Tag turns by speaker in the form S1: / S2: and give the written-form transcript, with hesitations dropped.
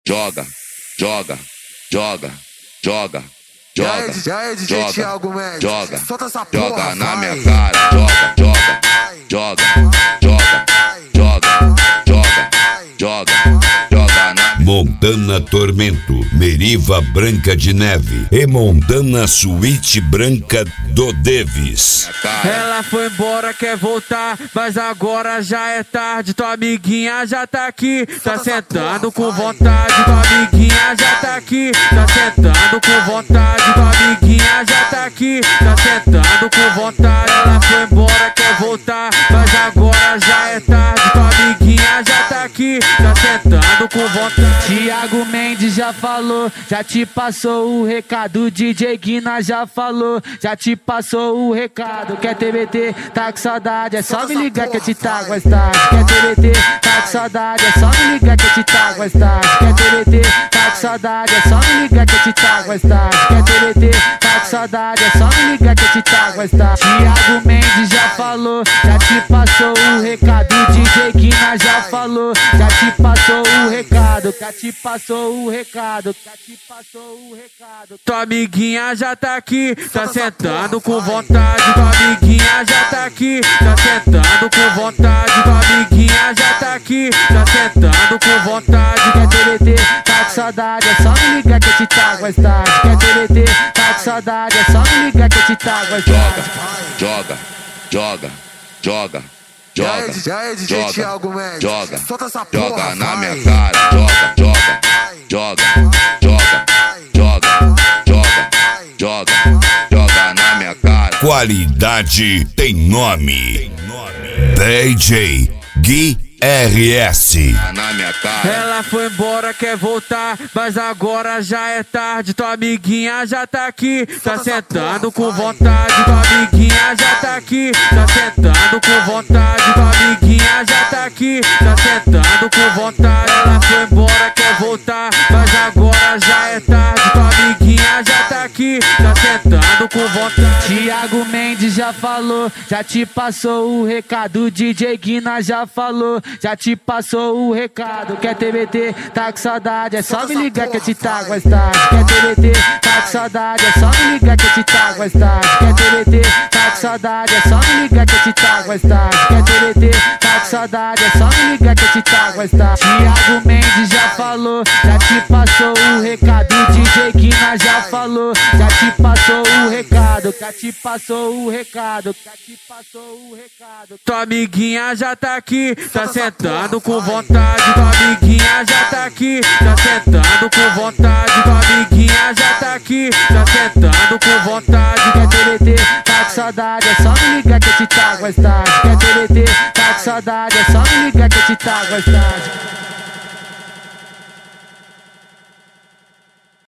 S1: joga, joga, joga, joga, joga, joga, joga, joga na minha cara, joga, joga, joga, joga, joga, joga, joga, joga na
S2: Montana Tormento, Meriva Branca de Neve e Montana Suíte Branca do Davis.
S3: Ela foi embora, quer voltar, mas agora já é tarde. Tua amiguinha já tá aqui, tá sentando com vontade. Tua amiguinha já tá aqui, tá sentando com vontade. Tua amiguinha já tá aqui, tá sentando com vontade. Ela foi embora, quer voltar, mas agora já é tarde. Tua amiguinha já tá aqui, tá sentando com vontade. Thiago Mendes já falou, já te passou o recado. DJ Guina já falou, já te passou o recado. Quer TBT, tá com saudade, é só me ligar que eu te trago mais tarde. Quer TBT, tá com saudade, é só me ligar que eu te trago mais tarde. Quer TBT, tá com saudade, é só me ligar que eu te trago mais tarde. Quer TBT, tá com saudade, é só me ligar que eu te trago mais tarde. Thiago Mendes já falou, já te passou o recado. DJ Guina já falou, já te passou o recado. Já te passou o recado, já te passou o recado. Tua amiguinha já tá aqui, tá sentando com vontade. Tua amiguinha já tá aqui, tá sentando com vontade. Tua amiguinha já tá aqui, tá sentando com vontade. Quer TBT, tá com saudade, é só me ligar que eu te trago mais tarde. Quer TBT, tá com saudade, é só me ligar que eu te trago mais tarde.
S1: joga, joga, joga, joga, joga, joga, joga na minha cara, joga, joga, joga, joga, joga, joga, joga, joga na minha cara.
S2: Qualidade tem nome. DJ Gui RS.
S1: Na minha cara.
S3: Ela foi embora, quer voltar, mas agora já é tarde. Tua amiguinha já tá aqui, tá sentando com vontade. Tua amiguinha já tá aqui, tá sentando com vontade. Tua amiguinha já tá aqui, tá sentando com vontade. Ela foi embora, quer voltar, mas agora já é tarde. Tua amiguinha já tá aqui, tá sentando com vontade. Thiago Mendes já falou, já te passou o recado. DJ Guina já falou, já te passou o recado. Quer TBT, tá com saudade, é só me ligar que eu te trago mais tarde. Quer TBT, tá com saudade, é só me ligar que eu te trago mais tarde. Quer TBT, tá com saudade, é só me ligar que eu te trago mais tarde. Quer TBT, tá com saudade, é só me ligar que eu te trago mais tarde. Thiago Mendes já falou, já te passou o recado. DJ Guina já falou, já te passou o recado. Já te passou o recado, já te passou o recado. Tua amiguinha já tá aqui, tá sentando com vontade. Tua amiguinha já tá aqui, tá sentando com vontade. Tua amiguinha já tá aqui, tá sentando com vontade. Quer TBT, tá com saudade, é só me ligar que eu te trago mais tarde. Quer TBT, tá com saudade, é só me ligar que eu te trago mais tarde.